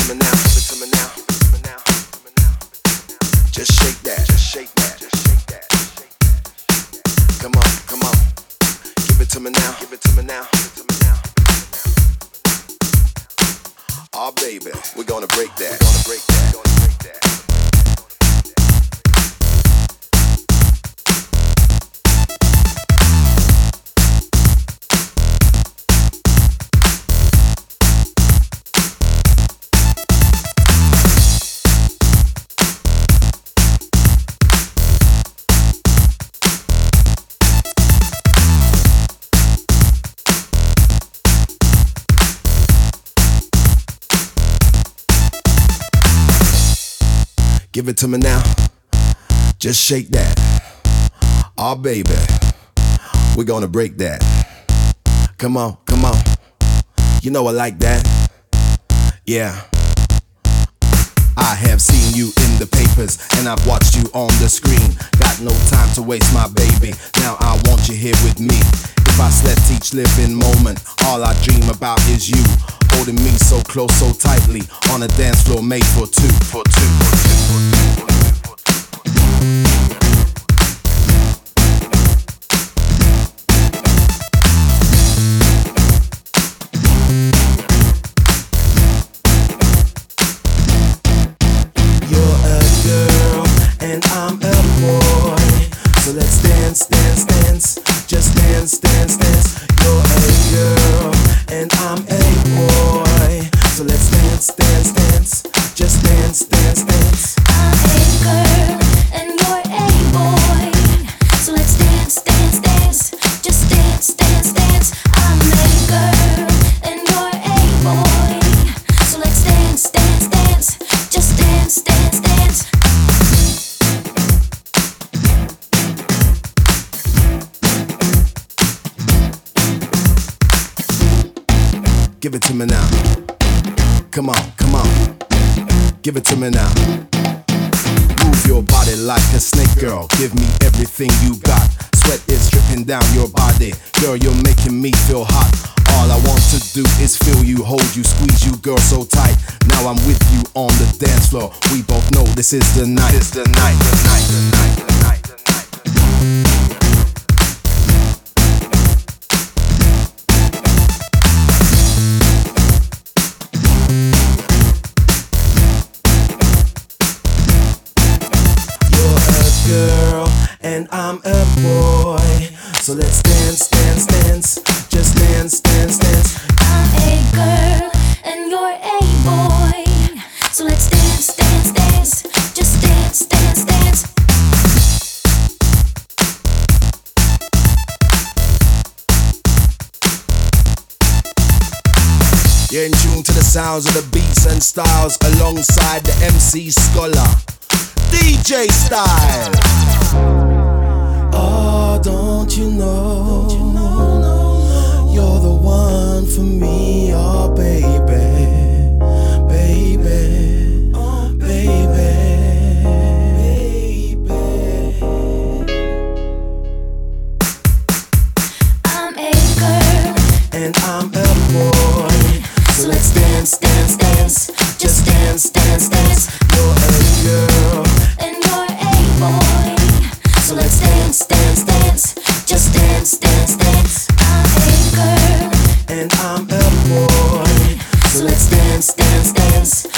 to me now, give it to me now, give it to me now, give it to me now. Just shake that, just shake that, just shake that. Come on, come on. Give it to me now, give it to me now, give it to me now. Oh baby, we're gonna break that, we're gonna break that, we're gonna break that. Give it to me now, just shake that. Oh baby, we're gonna break that. Come on, come on, you know I like that. Yeah. I have seen you in the papers and I've watched you on the screen. Got no time to waste, my baby, now I want you here with me. If I slept each living moment, all I dream about is you. Holding me so close, so tightly, on a dance floor made for two. For two, for two, for two, for two, for two. You're a girl and I'm a boy, so let's dance, dance, dance. Just dance, dance, dance. You're a girl and I'm a boy, so let's dance, dance, dance. Just dance, dance, dance. I'm a girl and you're a boy, so let's dance, dance, dance. Just dance, dance, dance. I'm a girl and you're a boy, so let's dance, dance, dance. Just dance, dance, dance. Give it to me now. Come on, come on. Give it to me now. Move your body like a snake, girl. Give me everything you got. Sweat is dripping down your body. Girl, you're making me feel hot. All I want to do is feel you, hold you, squeeze you, girl, so tight. Now I'm with you on the dance floor. We both know this is the night. It's the night, the night, the night, the night, the night, the night. Girl, and I'm a boy, so let's dance, dance, dance. Just dance, dance, dance. I'm a girl and you're a boy, so let's dance, dance, dance. Just dance, dance, dance. You're in tune to the sounds of the beats and styles, alongside the MC Scholar, DJ Style. Oh, don't you know, you're the one for me, oh baby, baby, oh baby, baby. I'm a girl And I'm a boy, so let's dance, dance, dance. Just dance, dance, dance. you're a girl. And you're a boy, so let's dance, dance, dance. Just dance, dance, dance. I'm a girl And I'm a boy, so let's dance, dance, dance.